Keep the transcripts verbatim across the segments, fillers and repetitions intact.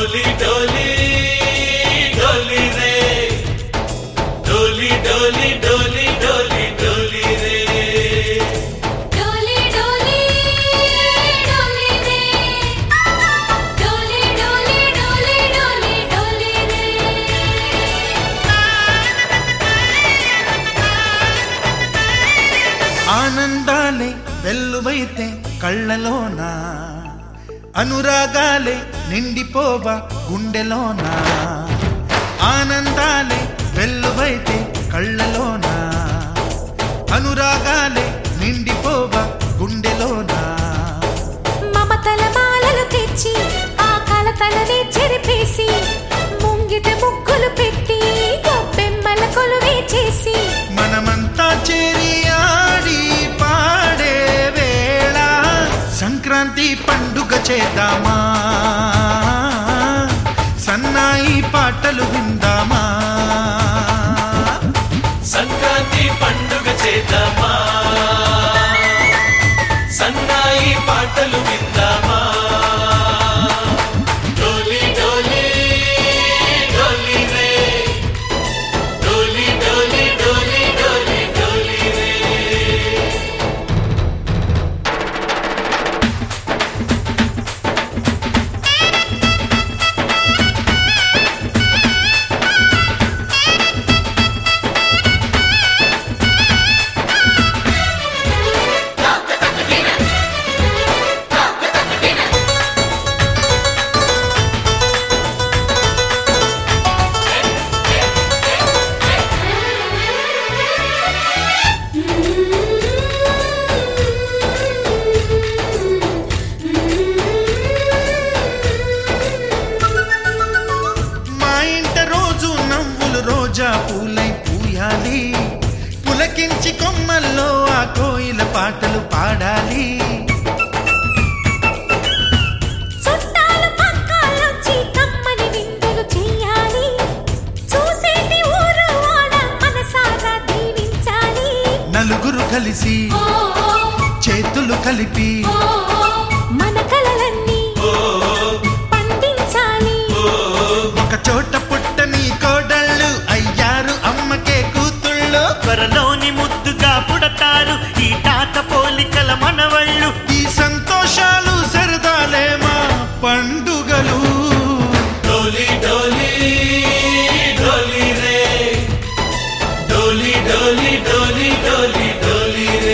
डोली डोली डोली रे डोली डोली डोली डोली डोली रे डोली डोली डोली रे डोली डोली डोली डोली डोली रे ఆనందాలే వెల్లువైతే కళ్ళలోనా అనురాగాలే నిండిపోవా గుండెలోనా ఆనందాలే వెల్లువైతే కళ్ళలోనా అనురాగాలే నిండిపోవా గుండెలోనా మమతల మాలలు తెచ్చి ఆ కలతలనే చెరిపేసి ముంగిట ముగ్గులు పెట్టి గొప్పెమ్మల కొలువే చేసి మనమంతా చేరి ఆడి పాడే వేళ సంక్రాంతి పండుగ చేద్దామా సన్నాయి పాటలు విందామా సంక్రాంతి పండుగ చేద్దామా సన్నాయి పాటలు విందామా డోలి డోలి డోలి రే డోలి డోలి డోలి డోలి డోలి రే మా ఇంట రోజు నవ్వులు రోజా పూలై పూయాలి పులకించి కొమ్మల్లో ఆ కోయిల పాటలు పాడాలి చుట్టాలు పక్కాలొచ్చి కమ్మని విందులు చెయ్యాలి చూసేటి ఊరు వాడ మనసారా దీవించాలి నలుగురు కలిసి చేతులు కలిపి మన కలలన్నీ పండించాలి ఒక చోట పుట్టని కోడళ్ళు అయ్యారు అమ్మకే కూతుళ్ళు త్వరలోని ముద్దుగా పుడతారు ఈ తాత పోలికల మనవళ్ళు ఈ సంతోషాలు సరదాలే మా పండుగలు डोली डोली डोली रे डोली डोली डोली डोली डोली रे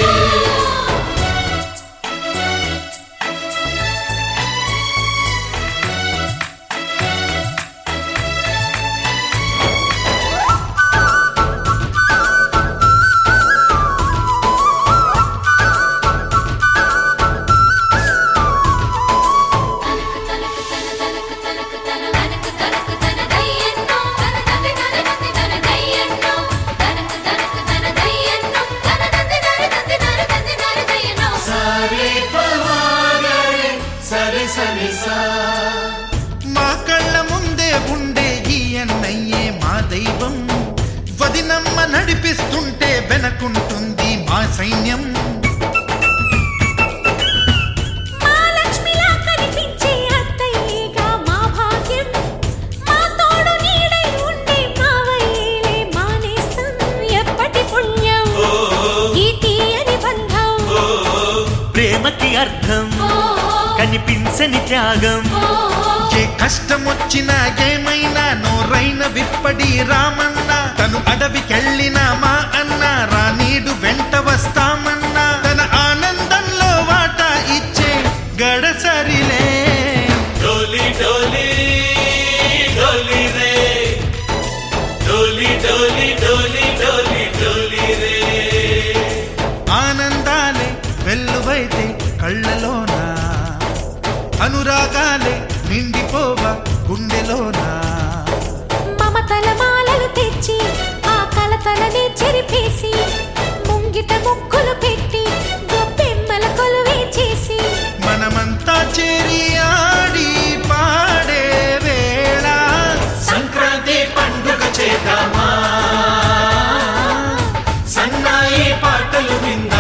సరి సరి సా మా కళ్ళ ముందే ఉండే ఈ అన్నయ్యే మా దైవం వదినమ్మ నడిపిస్తుంటే వెనకుంటుంది మా సైన్యం మా లక్ష్మిలా కనిపించే అత్తయ్యేగా మా భాగ్యం మా తోడు నీడై ఉండే మావయ్యేలే మా నేస్తం ఎప్పటి పుణ్యం ఈ తీయని బంధం ప్రేమకి అర్థం కనిపించని త్యాగం ఏ కష్టం వచ్చినా ఏమైనా నోరైన విప్పడి రామన్న తను అడవికెళ్ళిన మా అన్న రానీడు వెంట వస్తామన్నా తన ఆనందంలో వాటా ఇచ్చే గడసరిలే डोली डोली डोली रे डोली डोली डोली डोली डोली रे ఆనందాలే వెల్లువైతే కళ్ళలోనా అనురాగాలే నిండిపోవా గుండెలోనా మమతల మాలలు తెచ్చి ఆ కలతలనే చెరిపేసి ముంగిట ముగ్గులు పెట్టి గొప్పెమ్మల కొలువే చేసి మనమంతా చేరి ఆడి పాడే వేళ సంక్రాంతి పండుగ చేద్దామా సన్నాయి పాటలు విందామా